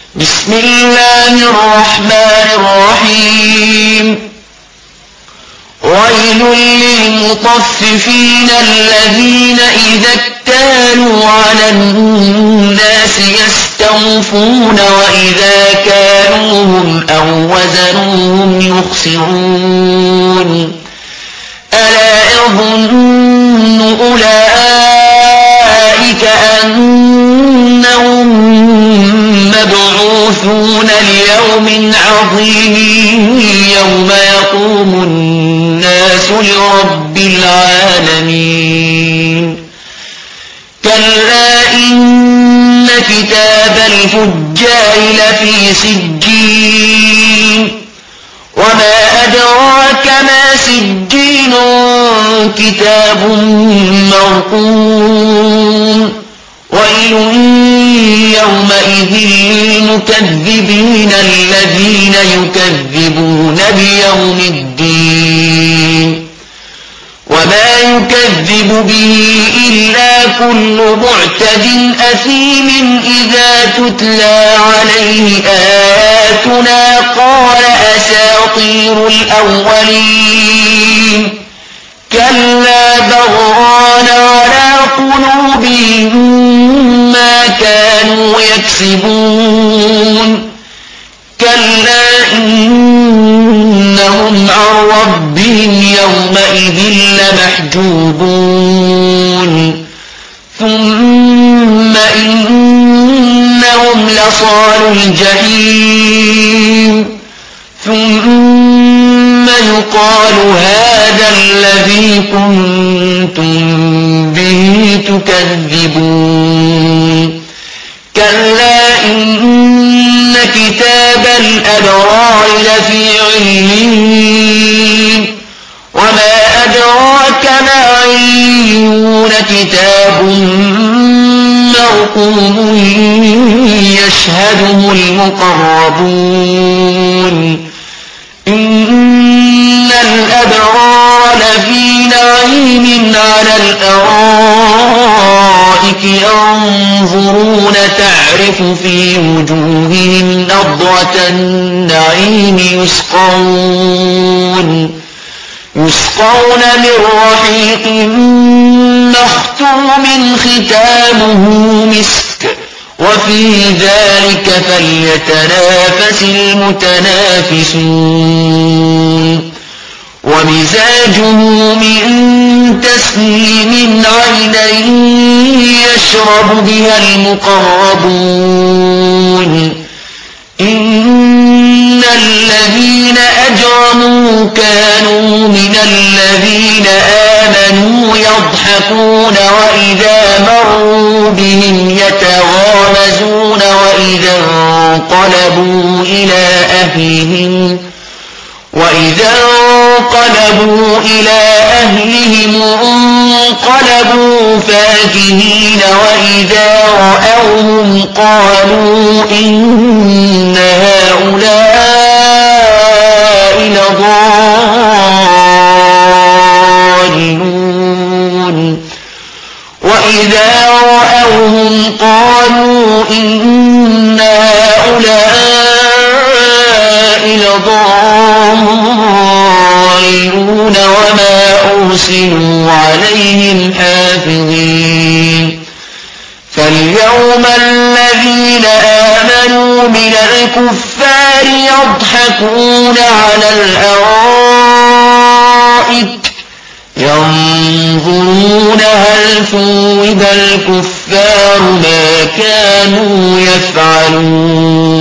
بسم الله الرحمن الرحيم ويل للمطففين الذين إذا اكتالوا على الناس يستوفون وإذا كالوهم أو وزنوهم يخسرون ألا يظن أولئك أنهم مبعوثون ليوم عظيم يوم يقوم الناس لرب العالمين كلا إن كتاب الفجار لفي سجين وما أدراك ما سجين كتاب مرقوم ويل يومئذ للمكذبين الذين يكذبون بيوم الدين وما يكذب به إلا كل معتد أثيم إذا تتلى عليه آياتنا قال أساطير الأولين كلا بران على قلوبهم ما كانوا يكسبون كلا إنهم عن ربهم يومئذ لمحجوبون ثم إنهم لصالو الجحيم ثم يقال هذا الذي كنتم به تكذبون كلا إن كتاب الأبرار لفي عليين وما أدراك ما عليون كتاب مرقوم يشهده المقربون إن الأبرار لفي نعيم على الأرائك ينظرون تعرف في وجوههم نضرة النعيم يسقون من رحيق مختوم ختامه مسك وفي ذلك فليتنافس المتنافسون ومزاجه من تسنيم عينا يشرب بها المقربون إن الذين أجرموا كانوا من الذين آمنوا يضحكون وإذا مروا بهم يتغامزون وإذا انقلبوا إلى أهلهم انقلبوا فاكهين وإذا رأوهم قالوا إن هؤلاء لضالون وإذا رأوهم قالوا إن هؤلاء لضالون وما أرسلوا عليهم حافظين فاليوم الذين آمنوا من الكفار يضحكون على الأرائك ينظرون هل ثوب الكفار ما كانوا يفعلون